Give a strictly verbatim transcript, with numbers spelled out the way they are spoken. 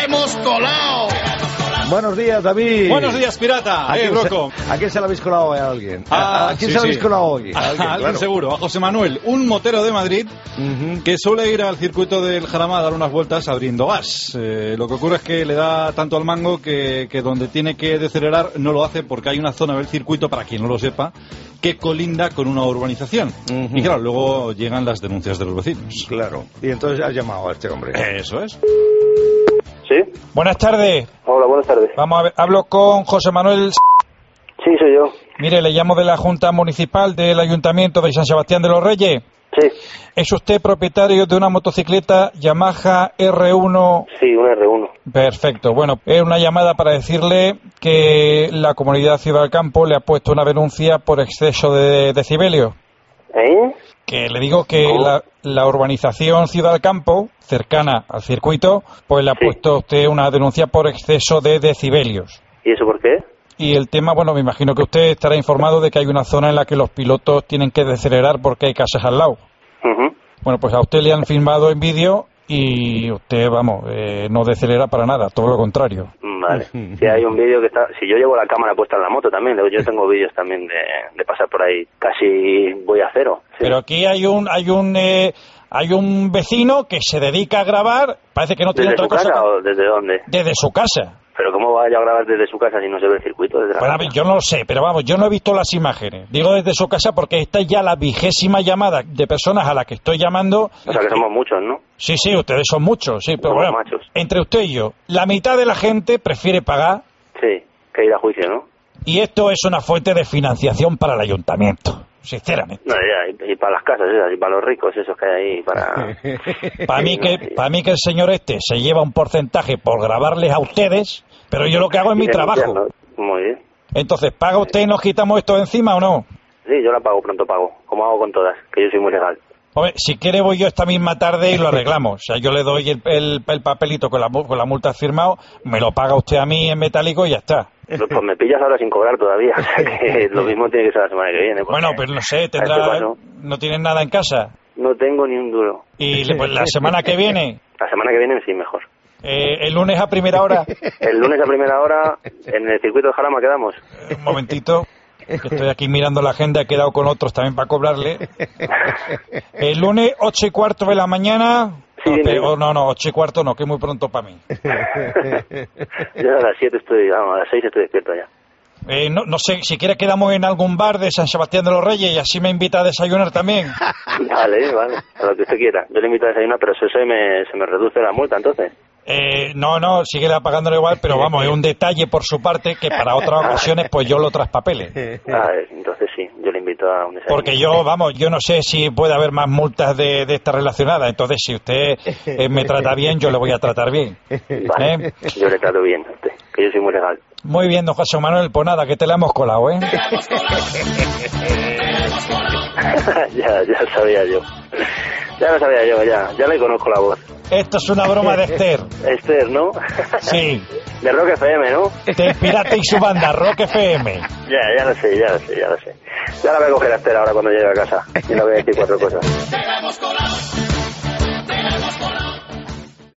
hemos colado! Buenos días, David. Buenos días, pirata. ¿A Eh, quién Rocco. se, ¿A quién se le habéis colado a alguien? Ah, ¿A, a quién sí, se le habéis sí. colado hoy? A A alguien, claro. seguro, a José Manuel, un motero de Madrid Uh-huh. que suele ir al circuito del Jarama a dar unas vueltas abriendo gas. Eh, lo que ocurre es que le da tanto al mango que, que donde tiene que decelerar no lo hace porque hay una zona del circuito, para quien no lo sepa, que colinda con una urbanización. Uh-huh. Y claro, luego llegan las denuncias de los vecinos. Claro. Y entonces has llamado a este hombre. Eso es. ¿Sí? Buenas tardes. Hola, buenas tardes. Vamos a ver, hablo con José Manuel. Sí, soy yo. Mire, le llamo de la Junta Municipal del Ayuntamiento de San Sebastián de los Reyes. Sí. ¿Es usted propietario de una motocicleta Yamaha R uno? Sí, una R uno. Perfecto. Bueno, es una llamada para decirle que la comunidad Ciudad del Campo le ha puesto una denuncia por exceso de decibelios. ¿Eh? Que le digo que ¿Cómo? la, la urbanización Ciudad del Campo, cercana al circuito, pues le ha Sí. puesto a usted una denuncia por exceso de decibelios. ¿Y eso por qué? Y el tema, bueno, me imagino que usted estará informado de que hay una zona en la que los pilotos tienen que decelerar porque hay casas al lado. Uh-huh. Bueno, pues a usted le han filmado en vídeo y usted, vamos, eh, no decelera para nada, todo lo contrario. Vale. Si hay un vídeo que está... Si yo llevo la cámara puesta en la moto también, yo tengo vídeos también de, de pasar por ahí. Casi voy a cero. Sí. Pero aquí hay un hay un eh, hay un vecino que se dedica a grabar, parece que no tiene ¿Desde otra su cosa casa que- o desde dónde? desde su casa. Pero ¿cómo vaya a grabar desde su casa si no se ve el circuito? Desde la Bueno, a casa? ver, yo no lo sé, pero vamos, yo no he visto las imágenes. Digo desde su casa porque esta es ya la vigésima llamada de personas a las que estoy llamando. O sea que somos muchos, ¿no? Sí, sí, ustedes son muchos, sí, pero Somos bueno, machos. entre usted y yo, la mitad de la gente prefiere pagar Sí, que ir a juicio, ¿no? y esto es una fuente de financiación para el ayuntamiento, sinceramente. No, ya, y, y para las casas esas, y para los ricos esos que hay ahí, para... Para mí que para mí que el señor este se lleva un porcentaje por grabarles a ustedes, pero yo lo que hago es mi y trabajo. denunciarlo. Muy bien. Entonces, ¿paga usted y nos quitamos esto de encima o no? Sí, yo la pago, pronto pago, como hago con todas, que yo soy muy legal. Hombre, si quiere voy yo esta misma tarde y lo arreglamos. O sea, yo le doy el, el, el papelito con la, mu- con la multa firmado, me lo paga usted a mí en metálico y ya está. Pues, pues me pillas ahora sin cobrar todavía, o sea que lo mismo tiene que ser la semana que viene. porque Bueno, pero no sé, a este tendrá, paso no tienen nada en casa. no tengo ni un duro. Y le- pues la semana que viene, La semana que viene sí, mejor. eh, el lunes a primera hora, El lunes a primera hora, en el circuito de Jarama quedamos. un momentito, que estoy aquí mirando la agenda, he quedado con otros también para cobrarle. El lunes, ocho y cuarto de la mañana. Sí, No, dime. pero- oh, no, no, ocho y cuarto no, que es muy pronto para mí. Yo a las siete estoy, vamos, a las seis estoy despierto ya. Eh, no, no sé, si quiere quedamos en algún bar de San Sebastián de los Reyes y así me invita a desayunar también. Vale, vale, a lo que usted quiera. Yo le invito a desayunar, pero eso se me, se me reduce la multa entonces. Eh, no, no, sigue pagándolo igual, pero vamos, es un detalle por su parte que para otras ocasiones pues yo lo traspapele. Ah, entonces sí, yo le invito a un desayuno. Porque yo, vamos, yo no sé si puede haber más multas de, de estas relacionadas, entonces si usted eh, me trata bien, yo le voy a tratar bien. Vale, ¿Eh? yo le trato bien a usted, que yo soy muy legal. Muy bien, don José Manuel, pues nada, que te la hemos colado, ¿eh? ya, ya sabía yo. Ya lo sabía yo, ya, ya le conozco la voz. Esto es una broma de Esther. Esther, ¿no? Sí, De Rock F M, ¿no? de Pirata y su banda, Rock F M. Ya, ya lo sé, ya lo sé, ya lo sé. Ya la voy a coger a Esther ahora cuando llegue a casa y le voy a decir cuatro cosas. ¡Te la hemos colado!